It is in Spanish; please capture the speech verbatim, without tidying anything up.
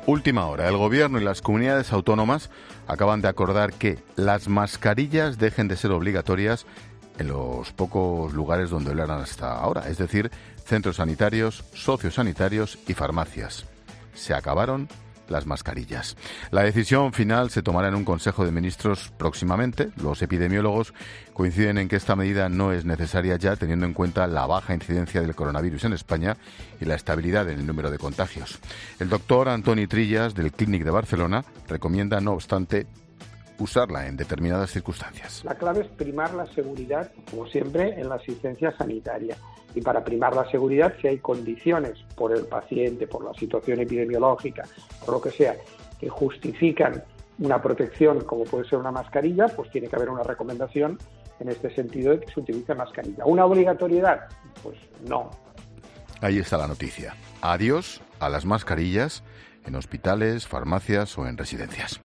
Última hora. El Gobierno y las comunidades autónomas acaban de acordar que las mascarillas dejen de ser obligatorias en los pocos lugares donde lo eran hasta ahora, es decir, centros sanitarios, sociosanitarios y farmacias. Se acabaron las mascarillas. La decisión final se tomará en un Consejo de Ministros próximamente. Los epidemiólogos coinciden en que esta medida no es necesaria ya, teniendo en cuenta la baja incidencia del coronavirus en España y la estabilidad en el número de contagios. El doctor Antoni Trillas, del Clínic de Barcelona, recomienda, no obstante, usarla en determinadas circunstancias. La clave es primar la seguridad, como siempre, en la asistencia sanitaria. Y para primar la seguridad, si hay condiciones por el paciente, por la situación epidemiológica, por lo que sea, que justifican una protección, como puede ser una mascarilla, pues tiene que haber una recomendación en este sentido de que se utilice mascarilla. ¿Una obligatoriedad? Pues no. Ahí está la noticia. Adiós a las mascarillas en hospitales, farmacias o en residencias.